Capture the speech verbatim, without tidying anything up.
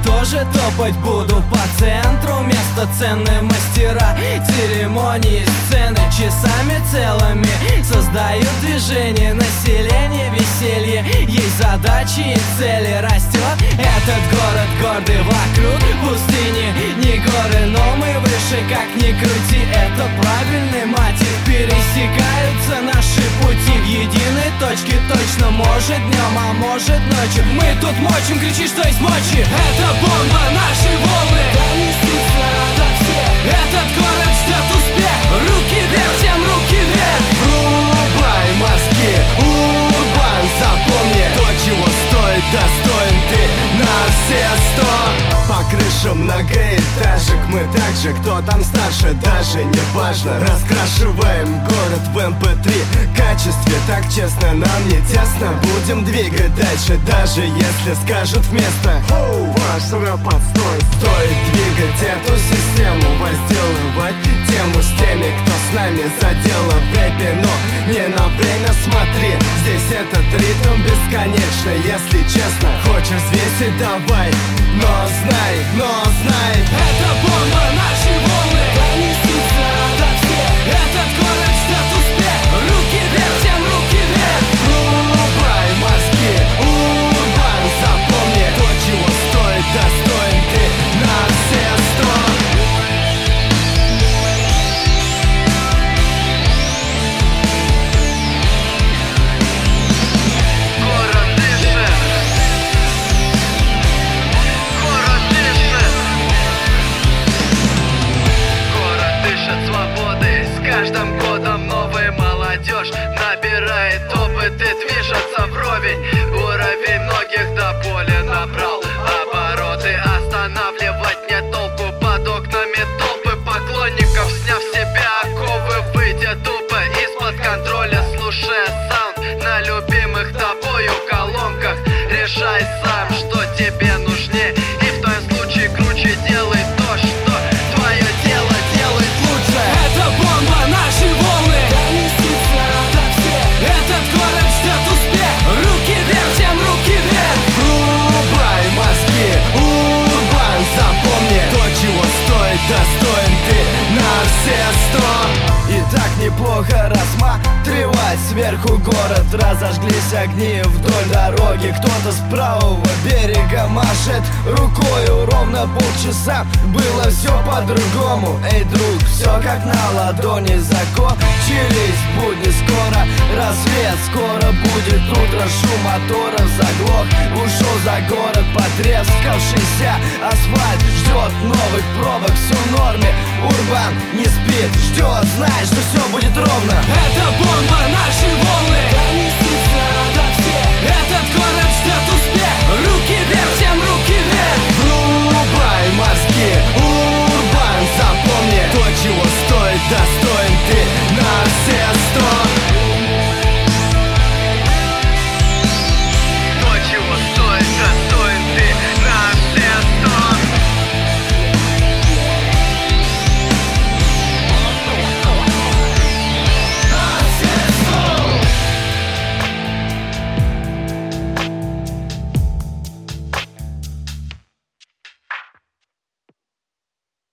тоже топать буду по центру. Место ценные мастера церемонии, сцены часами целыми создают движение, население, веселье. Есть задачи и цели, растет этот город гордый вокруг пустыни. Не горы, но мы выше, как ни крути, это правильный мотив. Пересекаются наши пути в единой точке. Точно, может днем, а может ночью. Мы тут мочим, кричи, что есть мочи. Это бомба, наши волны донесутся до всех. Этот город ждет успех. Руки вверх, всем руки вверх. Врубай мозги, Урбан, запомни, то, чего стоит, достоин ты на все сто. По крышам многоэтажек мы так же, кто там старше, даже не важно. Раскрашиваем город в эм пэ три качестве, так честно, нам не тесно. Будем двигать дальше, даже если скажут вместо «Оу, ваш рэп отстой». Стоит двигать эту систему, возделывать тему с теми, кто с нами за дело в рэпе. Но не на время смотри, здесь этот ритм бесконечно. Если честно, хочешь взвесить, давай. Но знай, но знай, это бомба, наши волны донесутся до всех. Этот город ждет успех. Руки вверх, всем руки вверх. Врубай мозги, Урбан, запомни, то, чего стоит, достоин ты на все сто. Каждым годом новая молодежь набирает опыт и движется вровень. Уровень многих до боли набрал обороты. Останавливать нет толку, под окнами толпы поклонников. Сняв с себя оковы, выйдя тупо из-под контроля, слушая саунд на любимых тобою колонках. Решай сам, что тебе нужнее, и в твоем случае круче делай то, что твое дело делает лучше. Это бомба, наши волны донесутся до всех. Этот город ждет успех. Руки вверх, всем руки вверх. Врубай мозги, Урбан, запомни, то, чего стоит, достоин ты на все сто. И так неплохо рассматривать сверху город. Разожглись огни вдоль дороги. Кто-то с правого берега машет рукою. Ровно полчаса было все по-другому. Эй, друг, все как на ладони. Закончились будни, скоро рассвет. Скоро будет утро, шум моторов заглох. Ушел за город потрескавшийся асфальт. Ждет новых пробок, все в норме. Урбан не спит, ждет, знает, что все будет ровно. Это бомба, наши волны донесутся до всех. Этот город ждет